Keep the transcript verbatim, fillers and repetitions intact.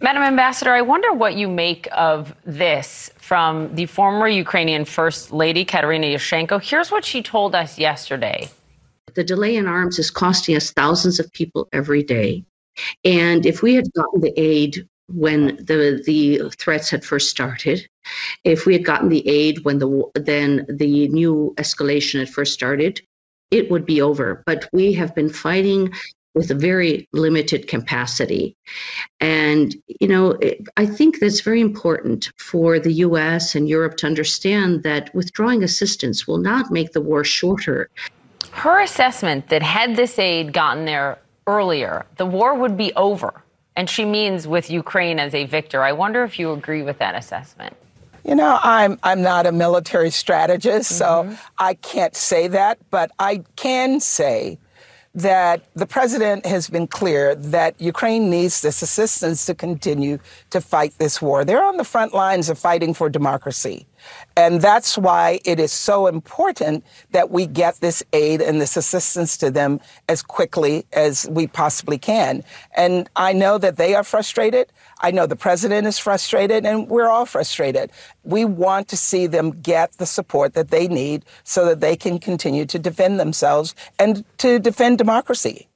Madam Ambassador, I wonder what you make of this from the former Ukrainian First Lady, Katerina Yushchenko. Here's what she told us yesterday. The delay in arms is costing us thousands of people every day. And if we had gotten the aid when the the threats had first started, if we had gotten the aid when the then the new escalation had first started, it would be over. But we have been fighting with a very limited capacity. And, you know, I think that's very important for the U S and Europe to understand that withdrawing assistance will not make the war shorter. Her assessment that had this aid gotten there earlier, the war would be over. And she means with Ukraine as a victor. I wonder if you agree with that assessment. You know, I'm I'm not a military strategist, mm-hmm. so I can't say that. But I can say that the president has been clear that Ukraine needs this assistance to continue to fight this war. They're on the front lines of fighting for democracy. And that's why it is so important that we get this aid and this assistance to them as quickly as we possibly can. And I know that they are frustrated. I know the president is frustrated, and we're all frustrated. We want to see them get the support that they need so that they can continue to defend themselves and to defend democracy.